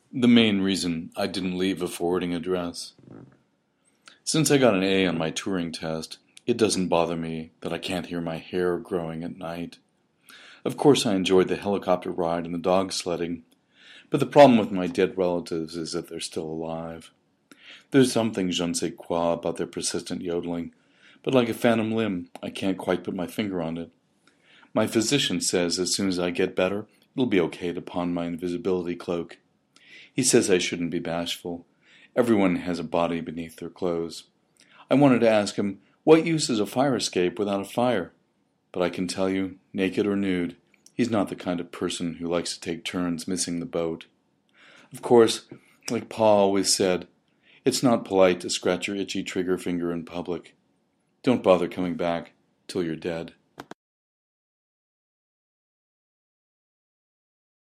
The main reason I didn't leave a forwarding address. Since I got an A on my Turing test, it doesn't bother me that I can't hear my hair growing at night. Of course I enjoyed the helicopter ride and the dog sledding, but the problem with my dead relatives is that they're still alive. There's something je ne sais quoi about their persistent yodeling, but like a phantom limb, I can't quite put my finger on it. My physician says as soon as I get better, it'll be okay to pawn my invisibility cloak. He says I shouldn't be bashful. Everyone has a body beneath their clothes. I wanted to ask him, what use is a fire escape without a fire? But I can tell you, naked or nude, he's not the kind of person who likes to take turns missing the boat. Of course, like Pa always said, it's not polite to scratch your itchy trigger finger in public. Don't bother coming back till you're dead.